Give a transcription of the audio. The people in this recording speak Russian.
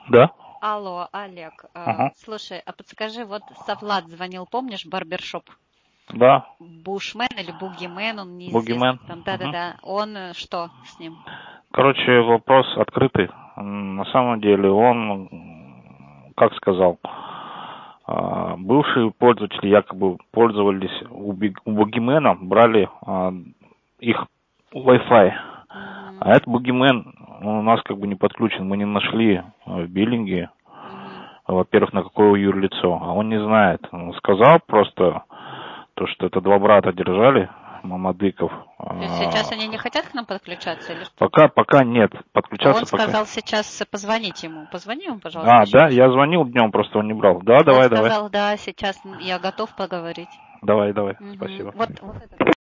Да? Алло, Олег, Ага. слушай, а подскажи, вот Савлад звонил, помнишь, барбершоп? Да. Бушмен или Бугимен, он неизвестный Бугимен. там, Мгм. да-да-да. Он что с ним? Короче, вопрос открытый. На самом деле он, как сказал, бывшие пользователи якобы пользовались у Бугимена, брали их Wi-Fi. Мгм, А этот Бугимен у нас как бы не подключен. Мы не нашли в биллинге, мгм. во-первых, на какое юрлицо. А он не знает. Он сказал просто то, что это два брата держали, Мамадыков. То есть сейчас они не хотят к нам подключаться или что? Пока нет. А он Подключаться пока. сказал сейчас позвонить ему. Позвони ему, пожалуйста, еще Да, раз. я звонил днем, просто он не брал. Да, Он давай. сказал, да, сейчас я готов поговорить. Давай, Мгм. спасибо. Вот это